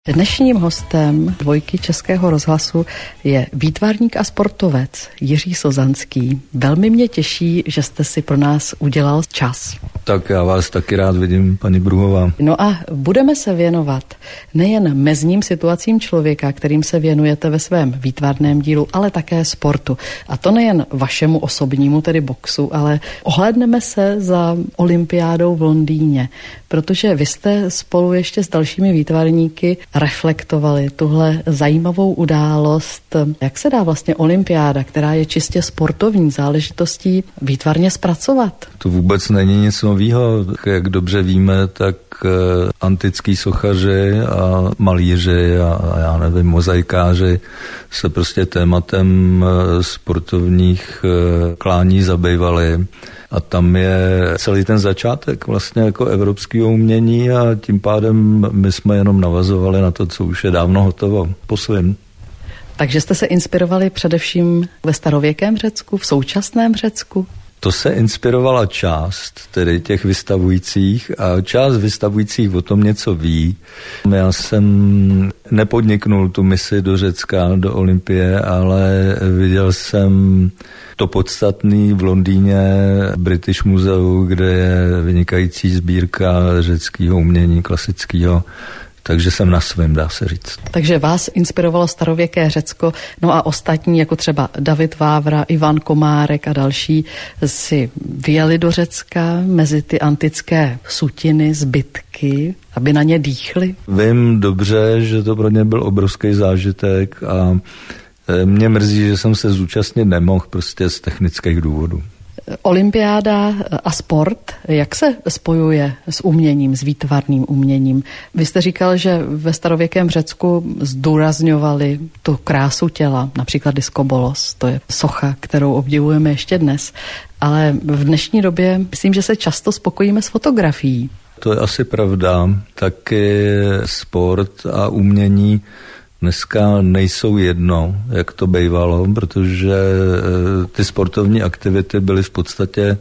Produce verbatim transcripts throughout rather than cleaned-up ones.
Dnešním hostem dvojky Českého rozhlasu je výtvarník a sportovec Jiří Sozanský. Velmi mě těší, že jste si pro nás udělal čas. Tak já vás taky rád vidím, paní Bruhová. No a budeme se věnovat nejen mezním situacím člověka, kterým se věnujete ve svém výtvarném dílu, ale také sportu. A to nejen vašemu osobnímu, tedy boxu, ale ohlédneme se za olympiádou v Londýně, protože vy jste spolu ještě s dalšími výtvarníky reflektovali tuhle zajímavou událost. Jak se dá vlastně olympiáda, která je čistě sportovní záležitostí, výtvarně zpracovat? To vůbec není nic novýho. Jak dobře víme, tak antický sochaři a malíři a, a já nevím, mozaikáři se prostě tématem sportovních klání zabývali. A tam je celý ten začátek vlastně jako evropského umění a tím pádem my jsme jenom navazovali na to, co už je dávno hotovo po svým. Takže jste se inspirovali především ve starověkém Řecku, v současném Řecku? To se inspirovala část, tedy těch vystavujících, a část vystavujících o tom něco ví. Já jsem nepodniknul tu misi do Řecka, do Olympie, ale viděl jsem to podstatný v Londýně, British Muzeu, kde je vynikající sbírka řeckého umění klasického. Takže jsem na svém, dá se říct. Takže vás inspirovalo starověké Řecko, no a ostatní, jako třeba David Vávra, Ivan Komárek a další, si vyjeli do Řecka mezi ty antické sutiny, zbytky, aby na ně dýchli? Vím dobře, že to pro ně byl obrovský zážitek a mě mrzí, že jsem se zúčastnit nemohl prostě z technických důvodů. Olympiáda a sport, jak se spojuje s uměním, s výtvarným uměním? Vy jste říkal, že ve starověkém Řecku zdůrazňovali tu krásu těla, například diskobolos, to je socha, kterou obdivujeme ještě dnes, ale v dnešní době myslím, že se často spokojíme s fotografií. To je asi pravda, taky sport a umění dneska nejsou jedno, jak to bývalo, protože ty sportovní aktivity byly v podstatě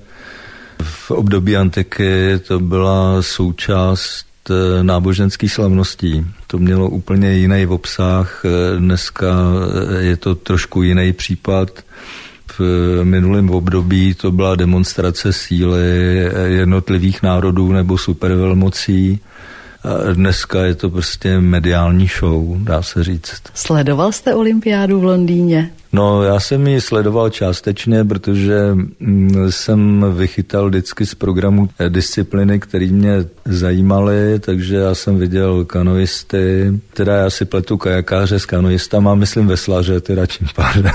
v období antiky, to byla součást náboženských slavností. To mělo úplně jiný obsah, dneska je to trošku jiný případ. V minulém období to byla demonstrace síly jednotlivých národů nebo supervelmocí. A dneska je to prostě mediální show, dá se říct. Sledoval jste olympiádu v Londýně? No, já jsem ji sledoval částečně, protože jsem vychytal vždycky z programu disciplíny, které mě zajímaly, takže já jsem viděl kanoisty, teda já si pletu kajakáře s kanoistama, myslím veslaře, teda čím pádem.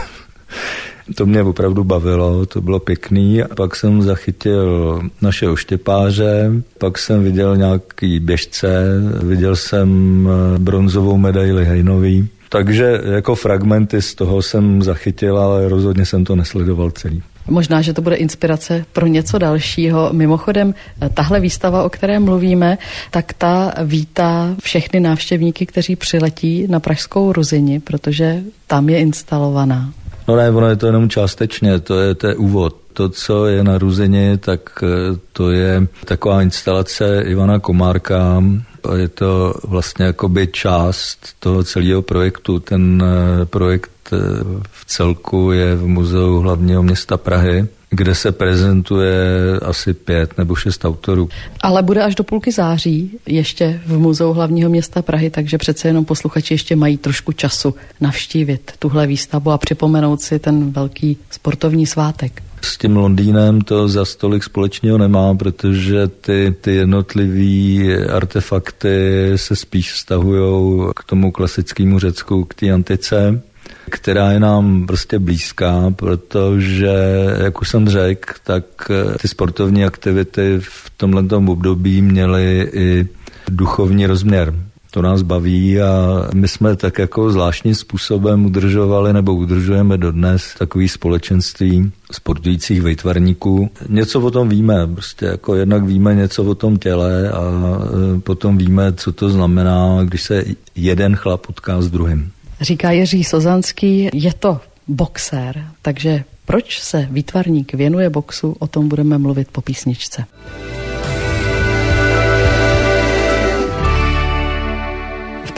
To mě opravdu bavilo, to bylo pěkný. A pak jsem zachytil naše oštěpáře, pak jsem viděl nějaký běžce, viděl jsem bronzovou medaili Hejnový. Takže jako fragmenty z toho jsem zachytil, ale rozhodně jsem to nesledoval celý. Možná, že to bude inspirace pro něco dalšího. Mimochodem, tahle výstava, o které mluvíme, tak ta vítá všechny návštěvníky, kteří přiletí na Pražskou Ruzyni, protože tam je instalovaná. No ne, ono je to jenom částečně, to je, to je úvod. To, co je na Ruzyni, tak to je taková instalace Ivana Komárka. Je to vlastně jakoby část toho celého projektu. Ten projekt v celku je v Muzeu hlavního města Prahy, kde se prezentuje asi pět nebo šest autorů. Ale bude až do půlky září ještě v Muzeu hlavního města Prahy, takže přece jenom posluchači ještě mají trošku času navštívit tuhle výstavu a připomenout si ten velký sportovní svátek. S tím Londýnem to za stolik společného nemá, protože ty, ty jednotlivý artefakty se spíš vztahujou k tomu klasickému Řecku, k té antice, která je nám prostě blízká, protože, jak už jsem řekl, tak ty sportovní aktivity v tomhletom období měly i duchovní rozměr. To nás baví a my jsme tak jako zvláštním způsobem udržovali nebo udržujeme dodnes takový společenství sportujících výtvarníků. Něco o tom víme, prostě jako jednak víme něco o tom těle a potom víme, co to znamená, když se jeden chlap potká s druhým. Říká Jiří Sozanský, je to boxér, takže proč se výtvarník věnuje boxu, o tom budeme mluvit po písničce.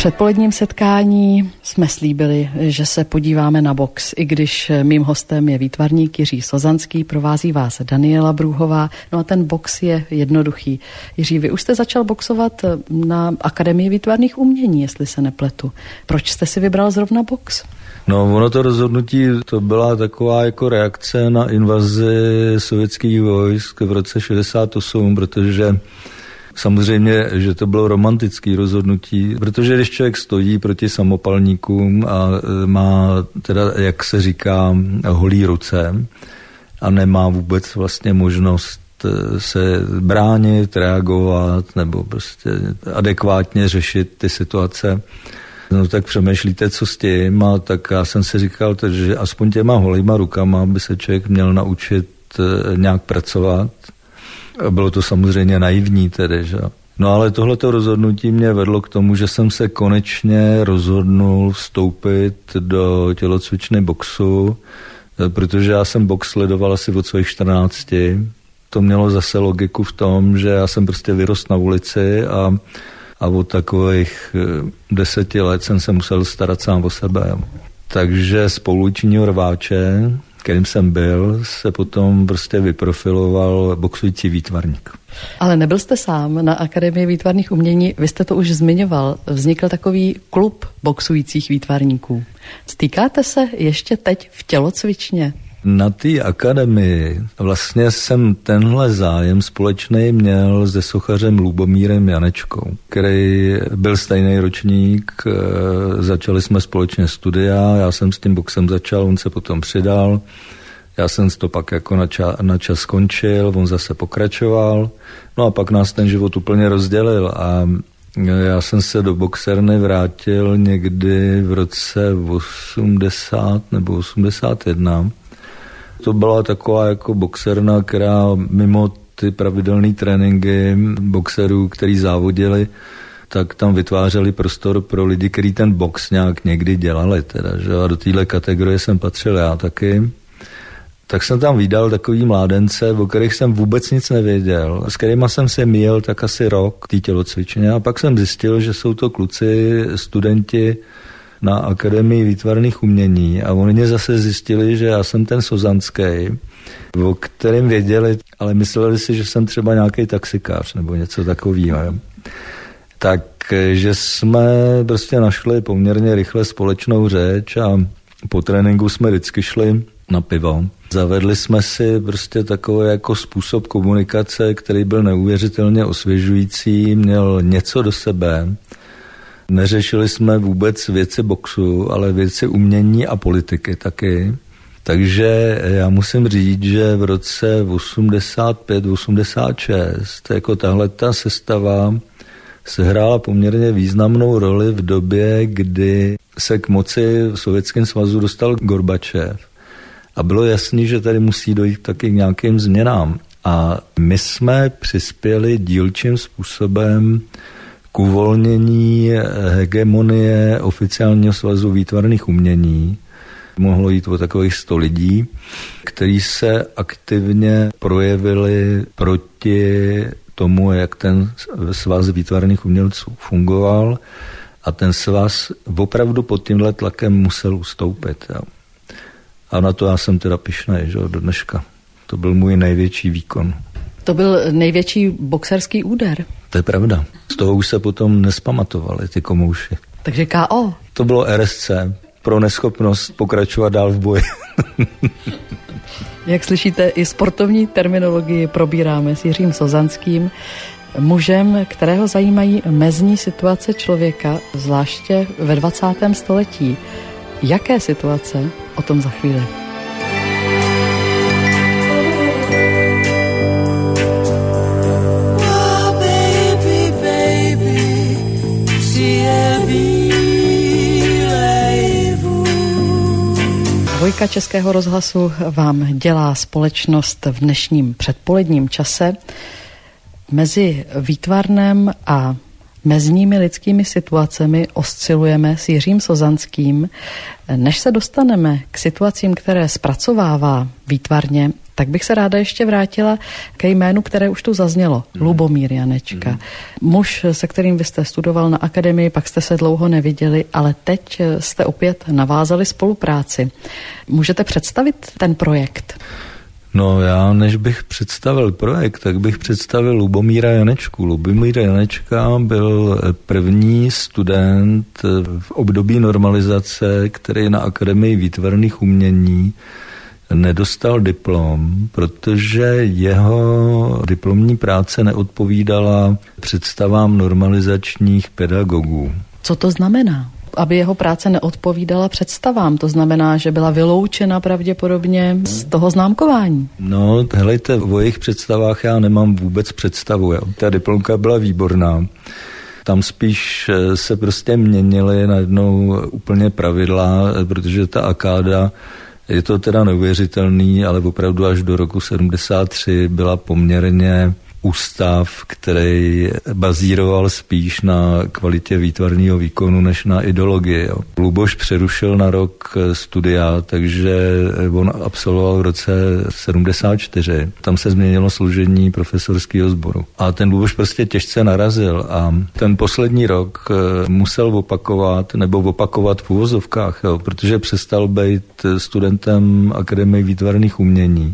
předpoledním setkání jsme slíbili, že se podíváme na box, i když mým hostem je výtvarník Jiří Sozanský, provází vás Daniela Brůhová. No a ten box je jednoduchý. Jiří, vy už jste začal boxovat na Akademii výtvarných umění, jestli se nepletu. Proč jste si vybral zrovna box? No, ono to rozhodnutí, to byla taková jako reakce na invazi sovětských vojsk v roce šedesát osm, protože samozřejmě, že to bylo romantické rozhodnutí, protože když člověk stojí proti samopalníkům a má teda, jak se říká, holý ruce a nemá vůbec vlastně možnost se bránit, reagovat nebo prostě adekvátně řešit ty situace, no tak přemýšlíte, co s tím, a tak já jsem si říkal, že aspoň těma holýma rukama by se člověk měl naučit nějak pracovat. Bylo to samozřejmě naivní tedy, že? No ale tohleto rozhodnutí mě vedlo k tomu, že jsem se konečně rozhodnul vstoupit do tělocvičny boxu, protože já jsem box sledoval asi od svých čtrnácti. To mělo zase logiku v tom, že já jsem prostě vyrost na ulici a, a od takových deseti let jsem se musel starat sám o sebe. Takže z pouličního rváče, kterým jsem byl, se potom prostě vyprofiloval boxující výtvarník. Ale nebyl jste sám na Akademii výtvarných umění, vy jste to už zmiňoval. Vznikl takový klub boxujících výtvarníků. Stýkáte se ještě teď v tělocvičně? Na té akademii vlastně jsem tenhle zájem společný měl se sochařem Lubomírem Janečkou, který byl stejný ročník, začali jsme společně studia, já jsem s tím boxem začal, on se potom přidal, já jsem to pak jako na, ča, na čas skončil, on zase pokračoval, no a pak nás ten život úplně rozdělil a já jsem se do boxerny vrátil někdy v roce osmdesát nebo osmdesát jedna. To byla taková jako boxerna, která mimo ty pravidelné tréninky boxerů, který závodili, tak tam vytvářeli prostor pro lidi, kteří ten box nějak někdy dělali. Teda, že? A do téhle kategorie jsem patřil já taky. Tak jsem tam viděl takový mládence, o kterých jsem vůbec nic nevěděl. S kterýma jsem se míjel tak asi rok v té tělocvičně a pak jsem zjistil, že jsou to kluci, studenti na Akademii výtvarných umění a oni zase zjistili, že já jsem ten Sozanský, o kterém věděli, ale mysleli si, že jsem třeba nějaký taxikář nebo něco takového. Takže jsme prostě našli poměrně rychle společnou řeč a po tréninku jsme vždycky šli na pivo. Zavedli jsme si prostě takový jako způsob komunikace, který byl neuvěřitelně osvěžující, měl něco do sebe. Neřešili jsme vůbec věci boxu, ale věci umění a politiky taky. Takže já musím říct, že v roce osmdesát pět osmdesát šest jako tahle ta sestava sehrála poměrně významnou roli v době, kdy se k moci v Sovětském svazu dostal Gorbačev. A bylo jasný, že tady musí dojít taky k nějakým změnám. A my jsme přispěli dílčím způsobem k uvolnění hegemonie oficiálního svazu výtvarných umění. Mohlo jít o takových sto lidí, kteří se aktivně projevili proti tomu, jak ten svaz výtvarných umělců fungoval a ten svaz opravdu pod tímhle tlakem musel ustoupit. Jo. A na to já jsem teda pyšnej, že do dneška. To byl můj největší výkon. To byl největší boxerský úder. To je pravda. Z toho už se potom nespamatovali ty komouši. Takže K O. To bylo R S C pro neschopnost pokračovat dál v boji. Jak slyšíte, i sportovní terminologii probíráme s Jiřím Sozanským, mužem, kterého zajímají mezní situace člověka, zvláště ve dvacátém století. Jaké situace? O tom za chvíli. Dvojka Českého rozhlasu vám dělá společnost v dnešním předpoledním čase. Mezi výtvarnem a mezními lidskými situacemi oscilujeme s Jiřím Sozanským. Než se dostaneme k situacím, které zpracovává výtvarně, Tak bych se ráda ještě vrátila ke jménu, které už tu zaznělo. Mm. Lubomír Janečka. Mm. Muž, se kterým vy jste studoval na akademii, pak jste se dlouho neviděli, ale teď jste opět navázali spolupráci. Můžete představit ten projekt? No já, než bych představil projekt, tak bych představil Lubomíra Janečku. Lubomír Janečka byl první student v období normalizace, který na Akademii výtvarných umění nedostal diplom, protože jeho diplomní práce neodpovídala představám normalizačních pedagogů. Co to znamená? Aby jeho práce neodpovídala představám. To znamená, že byla vyloučena pravděpodobně z toho známkování. No, helejte, o jejich představách já nemám vůbec představu. Jo. Ta diplomka byla výborná. Tam spíš se prostě měnily najednou úplně pravidla, protože ta akáda, je to teda neuvěřitelný, ale opravdu až do roku sedmdesát tři byla poměrně ústav, který bazíroval spíš na kvalitě výtvarného výkonu než na ideologii. Jo. Luboš přerušil na rok studia, takže on absolvoval v roce sedmdesát čtyři. Tam se změnilo složení profesorského sboru. A ten Luboš prostě těžce narazil a ten poslední rok musel opakovat, nebo opakovat v uvozovkách, jo, protože přestal být studentem Akademie výtvarných umění.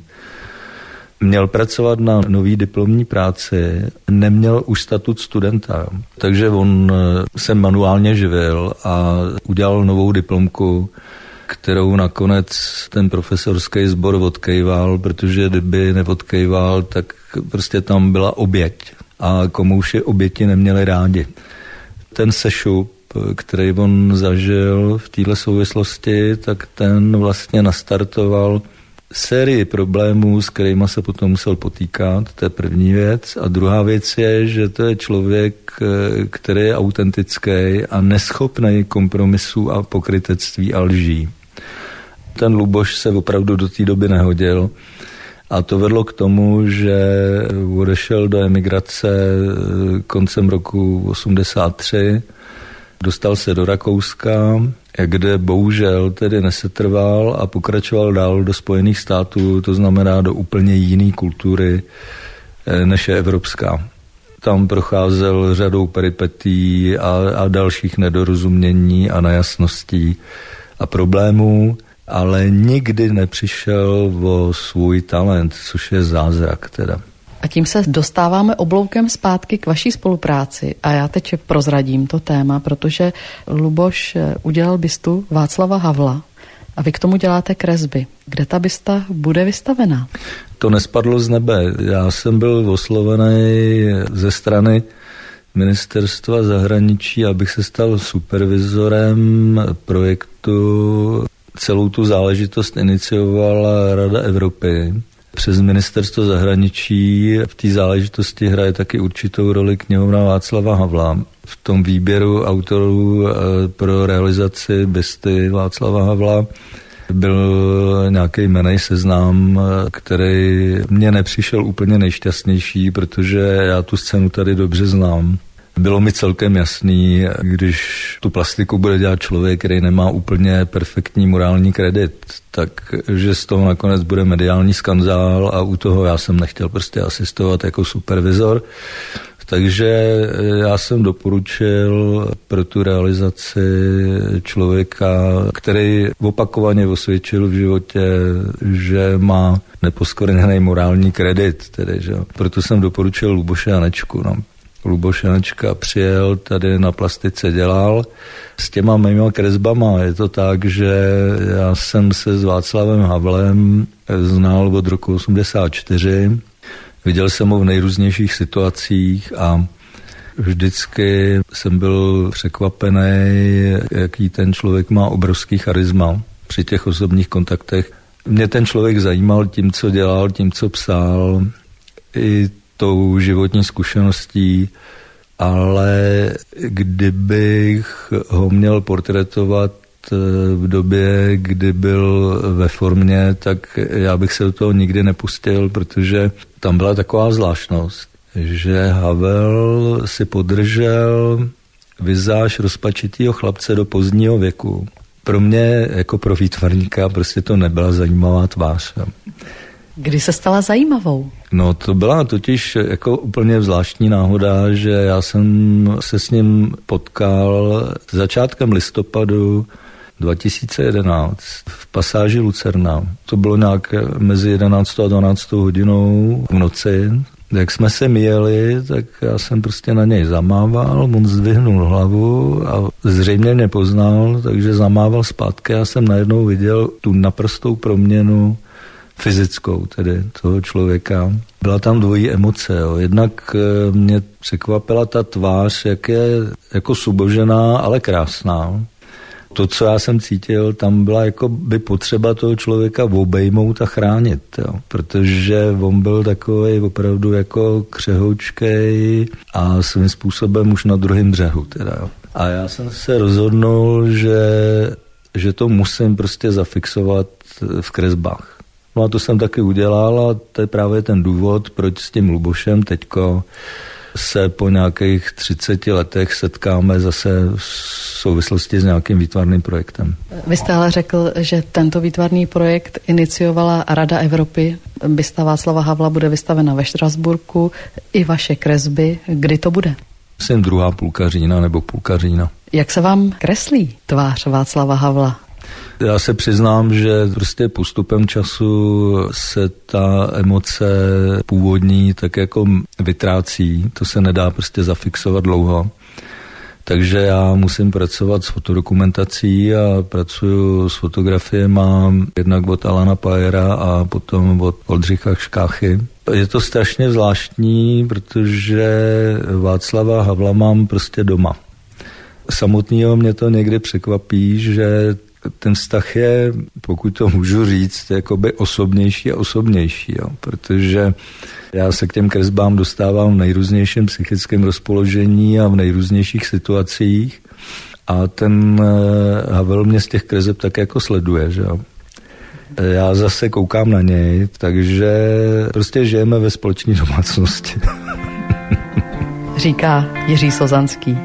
Měl pracovat na nový diplomní práci, neměl už statut studenta, takže on se manuálně živil a udělal novou diplomku, kterou nakonec ten profesorský sbor odkejval, protože kdyby neodkejval, tak prostě tam byla oběť a komouši oběti neměli rádi. Ten sešup, který on zažil v této souvislosti, tak ten vlastně nastartoval sérii problémů, s kterými se potom musel potýkat, to je první věc. A druhá věc je, že to je člověk, který je autentický a neschopný kompromisů a pokrytectví a lží. Ten Luboš se opravdu do té doby nehodil a to vedlo k tomu, že odešel do emigrace koncem roku osmdesát tři, dostal se do Rakouska, kde bohužel tedy nesetrval a pokračoval dál do Spojených států, to znamená do úplně jiné kultury, než je evropská. Tam procházel řadou peripetí a, a dalších nedorozumění a nejasností a problémů, ale nikdy nepřišel o svůj talent, což je zázrak teda. A tím se dostáváme obloukem zpátky k vaší spolupráci. A já teď prozradím to téma, protože Luboš udělal bystu Václava Havla a vy k tomu děláte kresby. Kde ta bysta bude vystavená? To nespadlo z nebe. Já jsem byl oslovený ze strany Ministerstva zahraničí, abych se stal supervizorem projektu. Celou tu záležitost iniciovala Rada Evropy. Přes Ministerstvo zahraničí v té záležitosti hraje taky určitou roli knihovna Václava Havla. V tom výběru autorů pro realizaci bysty Václava Havla byl nějaký jmenej seznam, který mně nepřišel úplně nejšťastnější, protože já tu scénu tady dobře znám. Bylo mi celkem jasný, když tu plastiku bude dělat člověk, který nemá úplně perfektní morální kredit, tak že z toho nakonec bude mediální skandál a u toho já jsem nechtěl prostě asistovat jako supervizor. Takže já jsem doporučil pro tu realizaci člověka, který opakovaně osvědčil v životě, že má neposkvrněný morální kredit. Tedy, že? Proto jsem doporučil Luboše Janečku. No. Luboš Janečka přijel, tady na plastice dělal. S těma mýma kresbama je to tak, že já jsem se s Václavem Havlem znal od roku osmdesát čtyři. Viděl jsem ho v nejrůznějších situacích a vždycky jsem byl překvapený, jaký ten člověk má obrovský charisma při těch osobních kontaktech. Mě ten člověk zajímal tím, co dělal, tím, co psal, i tou životní zkušeností, ale kdybych ho měl portrétovat v době, kdy byl ve formě, tak já bych se do toho nikdy nepustil, protože tam byla taková zvláštnost, že Havel si podržel vizáž rozpačitýho chlapce do pozdního věku. Pro mě, jako pro výtvarníka, prostě to nebyla zajímavá tvář. Kdy se stala zajímavou? No to byla totiž jako úplně zvláštní náhoda, že já jsem se s ním potkal začátkem listopadu dva tisíce jedenáct v pasáži Lucerna. To bylo nějak mezi jedenáctou a dvanáctou hodinou v noci. Jak jsme se mijeli, tak já jsem prostě na něj zamával, on zdvihnul hlavu a zřejmě mě poznal, takže zamával zpátky. Já jsem najednou viděl tu naprostou proměnu fyzickou tedy toho člověka. Byla tam dvojí emoce. Jo. Jednak mě překvapila ta tvář, jak je jako subožená, ale krásná. To, co já jsem cítil, tam byla jako by potřeba toho člověka obejmout a chránit, jo. Protože on byl takovej opravdu jako křehoučkej a svým způsobem už na druhém břehu. Teda, jo. A já jsem se rozhodnul, že, že to musím prostě zafixovat v kresbách. No a to jsem taky udělal a to je právě ten důvod, proč s tím Lubošem teďko se po nějakých třiceti letech setkáme zase v souvislosti s nějakým výtvarným projektem. Vy jste ale řekl, že tento výtvarný projekt iniciovala Rada Evropy. Bysta Václava Havla bude vystavena ve Štrasburku. I vaše kresby. Kdy to bude? Jsem druhá půlka října nebo půlka října. Jak se vám kreslí tvář Václava Havla? Já se přiznám, že prostě postupem času se ta emoce původní tak jako vytrácí. To se nedá prostě zafixovat dlouho. Takže já musím pracovat s fotodokumentací a pracuji s fotografiemi jednak od Alana Pajera a potom od Oldřicha Škáchy. Je to strašně zvláštní, protože Václava Havla mám prostě doma. Samotného mě to někdy překvapí, že ten vztah je, pokud to můžu říct, jakoby osobnější a osobnější, jo, protože já se k těm kresbám dostávám v nejrůznějším psychickém rozpoložení a v nejrůznějších situacích a ten Havel mě z těch kreseb tak jako sleduje, že jo. Já zase koukám na něj, takže prostě žijeme ve společné domácnosti. Říká Jiří Sozanský.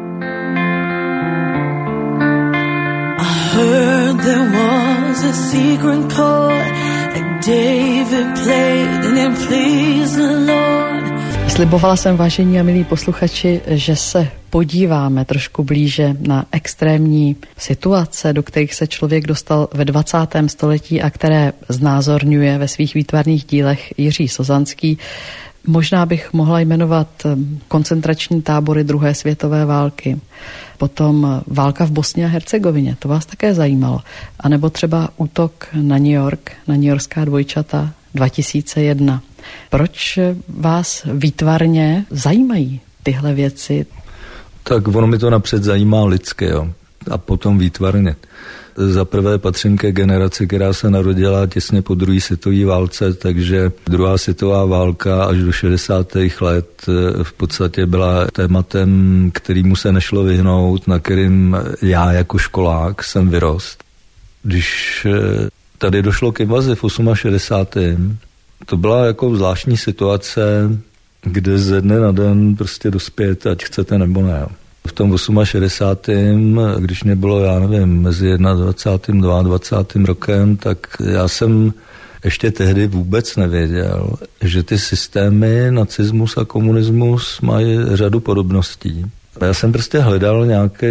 Heard there was a secret chord that David played and it pleased the Lord. Slibovala jsem, vážení a milí posluchači, že se podíváme trošku blíže na extrémní situace, do kterých se člověk dostal ve dvacátém století a které znázorňuje ve svých výtvarných dílech Jiří Sozanský. Možná bych mohla jmenovat koncentrační tábory druhé světové války, potom válka v Bosně a Hercegovině, to vás také zajímalo, a nebo třeba útok na New York, na newyorská dvojčata dva tisíce jedna. Proč vás výtvarně zajímají tyhle věci? Tak ono mi to napřed zajímá lidsky, jo, a potom výtvarně. Za prvé patřím ke generaci, která se narodila těsně po druhé světové válce, takže druhá světová válka až do šedesátých let v podstatě byla tématem, kterému se nešlo vyhnout, na kterým já jako školák jsem vyrost. Když tady došlo k invazi v šedesátém osmém to byla jako zvláštní situace, kde ze dne na den prostě dospět, ať chcete nebo ne. V tom šedesátém osmém když mě bylo, já nevím, mezi dvacátým prvním a dvacátým druhým rokem, tak já jsem ještě tehdy vůbec nevěděl, že ty systémy nacismus a komunismus mají řadu podobností. Já jsem prostě hledal nějaký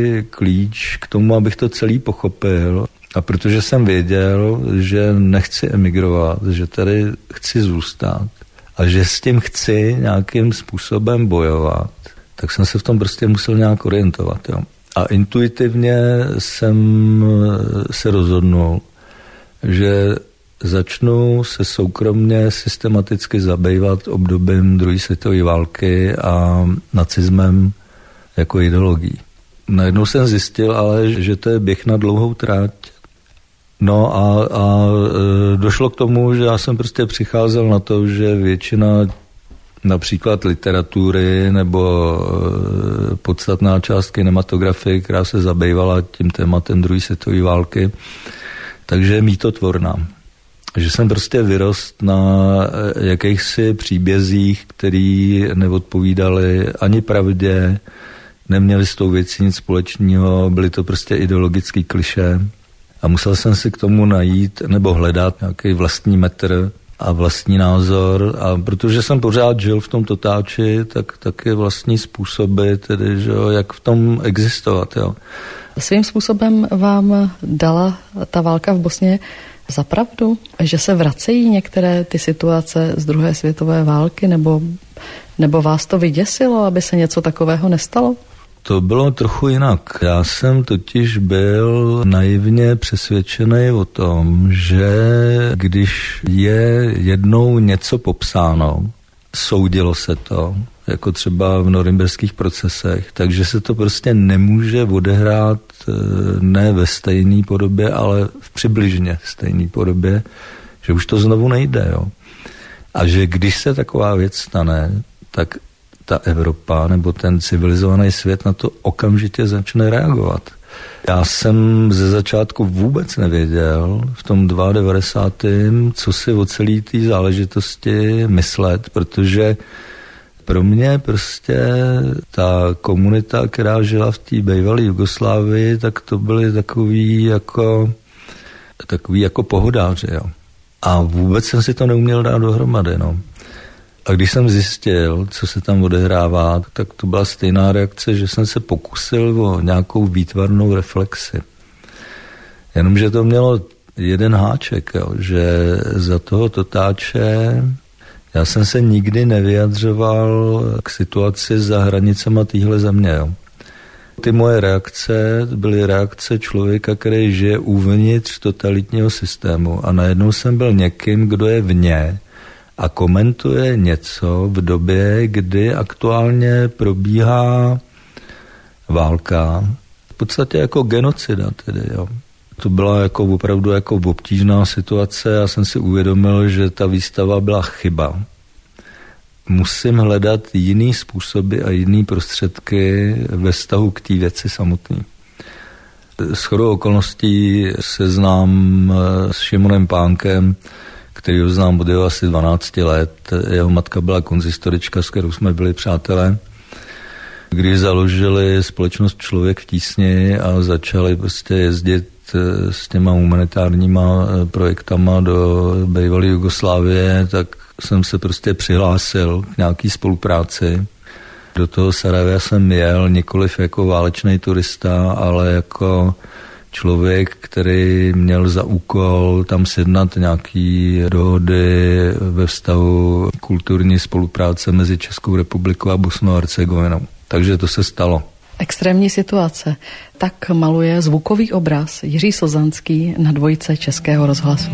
klíč k tomu, abych to celý pochopil. A protože jsem věděl, že nechci emigrovat, že tady chci zůstat a že s tím chci nějakým způsobem bojovat, tak jsem se v tom prostě musel nějak orientovat. Jo. A intuitivně jsem se rozhodnul, že začnu se soukromně systematicky zabývat obdobím druhé světové války a nacismem jako ideologií. Najednou jsem zjistil ale, že to je běh na dlouhou trať. No a, a došlo k tomu, že já jsem prostě přicházel na to, že většina například literatury nebo podstatná část kinematografie, která se zabývala tím tématem druhé světové války, takže je mýtotvorná. Že jsem prostě vyrost na jakýchsi příbězích, který neodpovídali ani pravdě, neměli s tou věcí nic společného, byly to prostě ideologický klišé a musel jsem si k tomu najít nebo hledat nějaký vlastní metr a vlastní názor. A protože jsem pořád žil v tom totáči, tak taky vlastní způsoby, tedy, že jo, jak v tom existovat. Jo. Svým způsobem vám dala ta válka v Bosně za pravdu, že se vracejí některé ty situace z druhé světové války, nebo, nebo vás to vyděsilo, aby se něco takového nestalo? To bylo trochu jinak. Já jsem totiž byl naivně přesvědčený o tom, že když je jednou něco popsáno, soudilo se to, jako třeba v norimberských procesech, takže se to prostě nemůže odehrát ne ve stejné podobě, ale v přibližně stejné podobě, že už to znovu nejde. Jo. A že když se taková věc stane, tak ta Evropa nebo ten civilizovaný svět na to okamžitě začne reagovat. Já jsem ze začátku vůbec nevěděl v tom devadesátém druhém co si o celé té záležitosti myslet, protože pro mě prostě ta komunita, která žila v té bývalé Jugoslávii, tak to byly takový jako, takový jako pohodáři. Jo. A vůbec jsem si to neuměl dát dohromady. No. A když jsem zjistil, co se tam odehrává, tak to byla stejná reakce, že jsem se pokusil o nějakou výtvarnou reflexi. Jenomže to mělo jeden háček, jo, že za toho totáče já jsem se nikdy nevyjadřoval k situaci za hranicema téhle země. Jo. Ty moje reakce byly reakce člověka, který žije uvnitř totalitního systému a najednou jsem byl někým, kdo je vně a komentuje něco v době, kdy aktuálně probíhá válka. V podstatě jako genocida tedy, jo. To byla jako opravdu jako obtížná situace. Já jsem si uvědomil, že ta výstava byla chyba. Musím hledat jiný způsoby a jiný prostředky ve vztahu k té věci samotné. Shodou okolností se znám s Šimonem Pánkem, kterýho znám od jeho asi dvanácti let. Jeho matka byla konzistorička, s kterou jsme byli přátelé. Když založili společnost Člověk v tísni a začali prostě jezdit s těma humanitárníma projektama do bývalé Jugoslávie, tak jsem se prostě přihlásil k nějaký spolupráci. Do toho Sarajeva jsem jel nikoliv jako válečný turista, ale jako člověk, který měl za úkol tam sjednat nějaký dohody ve vztahu kulturní spolupráce mezi Českou republikou a Bosnou a Hercegovinou. Takže to se stalo. Extrémní situace. Tak maluje zvukový obraz Jiří Slzanský na dvojce Českého rozhlasu.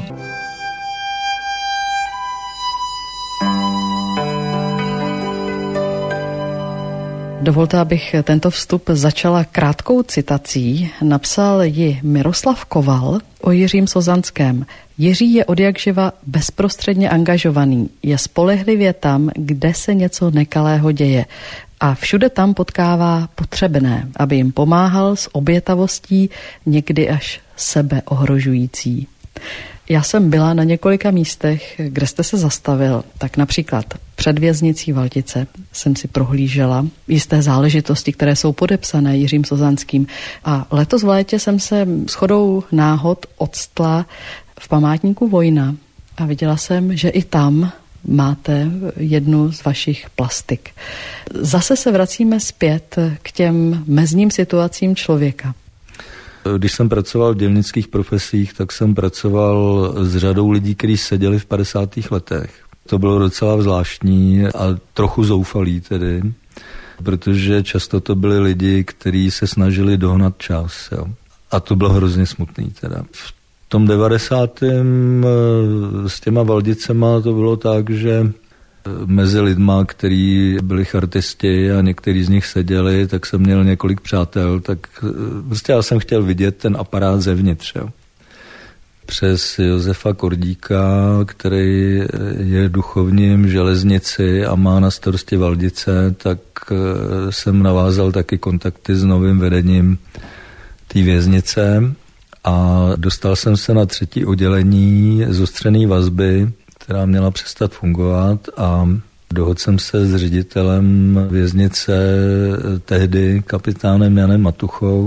Dovolte, abych tento vstup začala krátkou citací. Napsal ji Miroslav Koval o Jiřím Slzanském. Jiří je odjakživa bezprostředně angažovaný. Je spolehlivě tam, kde se něco nekalého děje. A všude tam potkává potřebné, aby jim pomáhal s obětavostí, někdy až sebeohrožující. Já jsem byla na několika místech, kde jste se zastavil, tak například před věznicí Valtice jsem si prohlížela jisté záležitosti, které jsou podepsané Jiřím Slzanským. A letos v létě jsem se shodou náhod odstla v památníku Vojna a viděla jsem, že i tam máte jednu z vašich plastik. Zase se vracíme zpět k těm mezním situacím člověka. Když jsem pracoval v dělnických profesích, tak jsem pracoval s řadou lidí, kteří seděli v padesátých letech. To bylo docela zvláštní a trochu zoufalý tedy, protože často to byli lidi, kteří se snažili dohnat čas. Jo. A to bylo hrozně smutný teda. V tom devadesátém s těma Valdicema to bylo tak, že mezi lidma, kteří byli chartisti a někteří z nich seděli, tak jsem měl několik přátel, tak prostě já jsem chtěl vidět ten aparát zevnitř. Jo. Přes Josefa Kordíka, který je duchovním v železnici a má na starosti Valdice, tak jsem navázal taky kontakty s novým vedením té věznice a dostal jsem se na třetí oddělení zostřené vazby, která měla přestat fungovat a dohodl jsem se s ředitelem věznice tehdy kapitánem Janem Matuchou,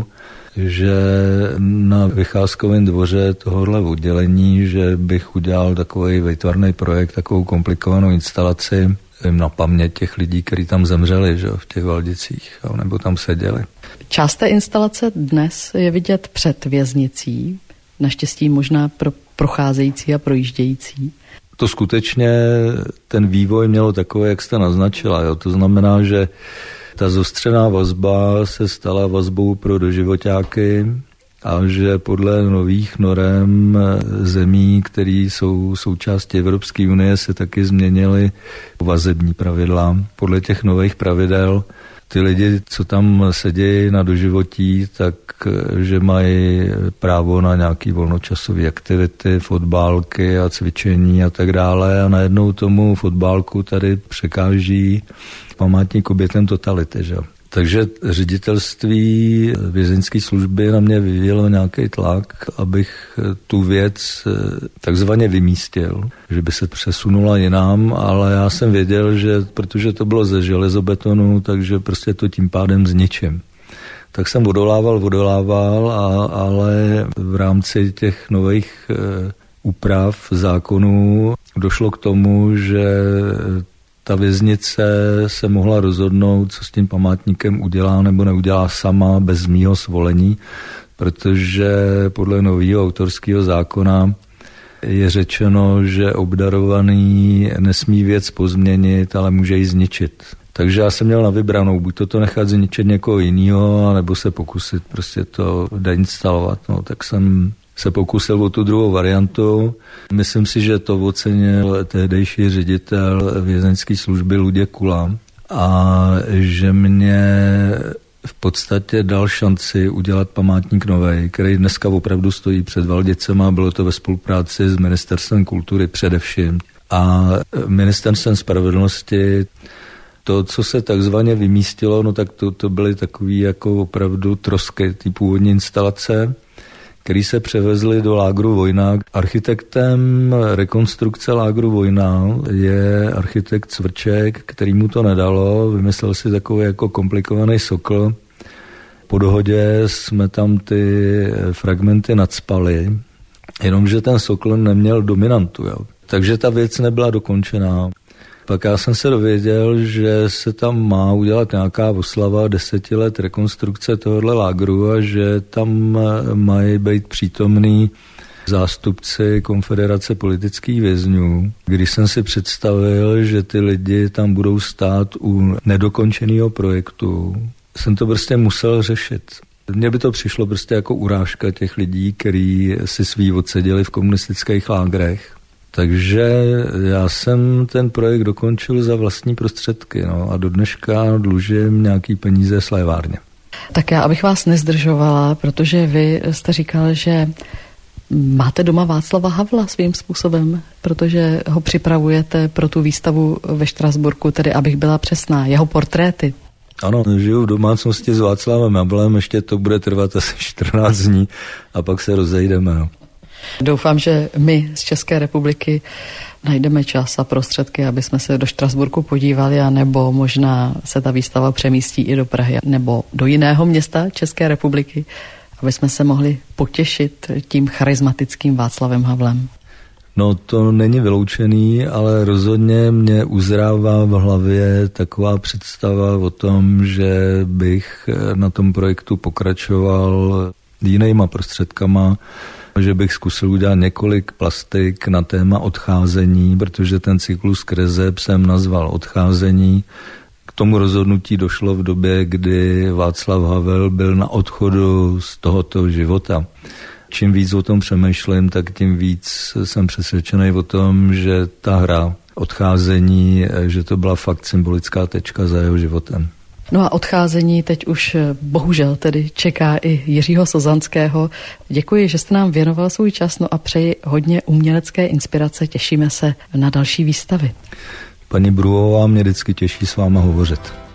že na Vycházkovém dvoře tohohle oddělení, že bych udělal takový výtvarný projekt, takovou komplikovanou instalaci na paměť těch lidí, kteří tam zemřeli, že, v těch Valdicích, nebo tam seděli. Část té instalace dnes je vidět před věznicí, naštěstí možná pro procházející a projíždějící. To skutečně ten vývoj mělo takové, jak jste naznačila. Jo? To znamená, že ta zostřená vazba se stala vazbou pro doživoťáky a že podle nových norem zemí, které jsou součástí Evropské unie, se taky změnily vazební pravidla. Podle těch nových pravidel ty lidi, co tam sedí na doživotí, tak že mají právo na nějaké volnočasové aktivity, fotbálky a cvičení a tak dále. A najednou tomu fotbálku tady překáží památník obětem totality. Že? Takže ředitelství vězeňské služby na mě vyvíjelo nějaký tlak, abych tu věc takzvaně vymístil, že by se přesunula jinam, ale já jsem věděl, že protože to bylo ze železobetonu, takže prostě to tím pádem zničím. Tak jsem odolával, odolával, a, ale v rámci těch nových e, úprav zákonů došlo k tomu, že ta věznice se mohla rozhodnout, co s tím památníkem udělá nebo neudělá sama bez mýho svolení, protože podle nového autorského zákona je řečeno, že obdarovaný nesmí věc pozměnit, ale může ji zničit. Takže já jsem měl na vybranou, buď to, to nechat zničit někoho jiného, nebo se pokusit prostě to deinstalovat. No, tak jsem se pokusil o tu druhou variantu. Myslím si, že to ocenil tehdejší ředitel vězeňské služby Luděk Kula a že mě v podstatě dal šanci udělat památník novej, který dneska opravdu stojí před Valdicema. Bylo to ve spolupráci s Ministerstvem kultury především a Ministerstvem spravedlnosti. To, co se takzvaně vymístilo, no tak to, to byly takový jako opravdu trosky té původní instalace, který se převezli do lágru Vojna. Architektem rekonstrukce lágru Vojna je architekt Cvrček, který mu to nedalo, vymyslel si takový jako komplikovaný sokl. Po dohodě jsme tam ty fragmenty nacpali, jenomže ten sokl neměl dominantu. Jo. Takže ta věc nebyla dokončená. Pak já jsem se dověděl, že se tam má udělat nějaká oslava deseti let rekonstrukce tohohle lágru a že tam mají být přítomný zástupci Konfederace politických vězňů. Když jsem si představil, že ty lidi tam budou stát u nedokončeného projektu, jsem to prostě musel řešit. Mně by to přišlo prostě jako urážka těch lidí, kteří si svý odseděli v komunistických lágrech. Takže já jsem ten projekt dokončil za vlastní prostředky, no, a do dneška dlužím nějaký peníze slévárně. Tak já, abych vás nezdržovala, protože vy jste říkal, že máte doma Václava Havla svým způsobem, protože ho připravujete pro tu výstavu ve Štrasburku, tedy abych byla přesná, jeho portréty. Ano, žiju v domácnosti s Václavem Havlem, ještě to bude trvat asi čtrnáct dní a pak se rozejdeme, no. Doufám, že my z České republiky najdeme čas a prostředky, aby jsme se do Štrasburku podívali, a nebo možná se ta výstava přemístí i do Prahy nebo do jiného města České republiky, aby jsme se mohli potěšit tím charismatickým Václavem Havlem. No to není vyloučený, ale rozhodně mě uzrává v hlavě taková představa o tom, že bych na tom projektu pokračoval jinýma prostředkama, že bych zkusil udělat několik plastik na téma odcházení, protože ten cyklus kreseb jsem nazval odcházení. K tomu rozhodnutí došlo v době, kdy Václav Havel byl na odchodu z tohoto života. Čím víc o tom přemýšlím, tak tím víc jsem přesvědčený o tom, že ta hra odcházení, že to byla fakt symbolická tečka za jeho životem. No a odcházení teď už bohužel tedy čeká i Jiřího Sozanského. Děkuji, že jste nám věnoval svůj čas, no a přeji hodně umělecké inspirace. Těšíme se na další výstavy. Paní Bruová, mě vždycky těší s váma hovořit.